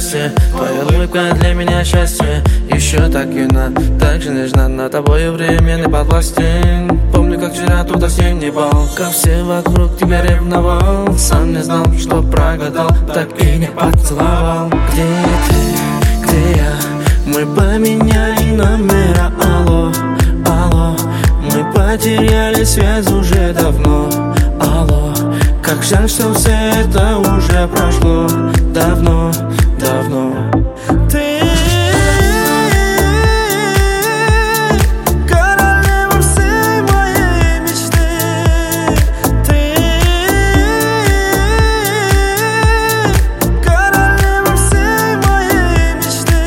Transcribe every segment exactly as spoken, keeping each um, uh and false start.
счастье. Твоя улыбка для меня счастье. Еще так юна, так же нежна, над тобою временный подвластен. Помню, как вчера тот осенний бал, как все вокруг тебя ревновал. Сам не знал, что прогадал, так и не поцеловал. Где ты, где я? Мы поменяли номера, алло, алло. Мы потеряли связь уже давно, алло. Как жаль, что все это уже прошло давно, давно. Ты королева всей моей мечты. Ты королева всей моей мечты.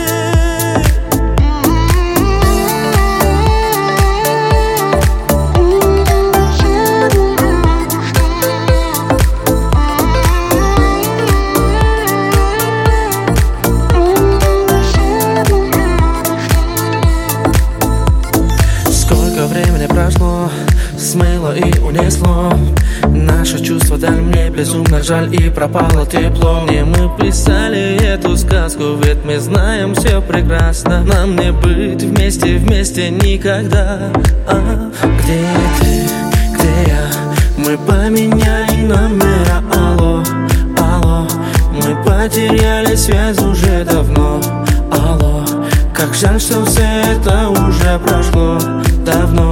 Времени прошло, смыло и унесло наши чувства, даль мне безумно жаль, и пропало тепло. Не мы писали эту сказку, ведь мы знаем все прекрасно. Нам не быть вместе, вместе никогда. А где ты, где я? Мы поменяли номера, алло, алло. Мы потеряли связь уже давно, алло. Как жаль, что все это уже прошло давно.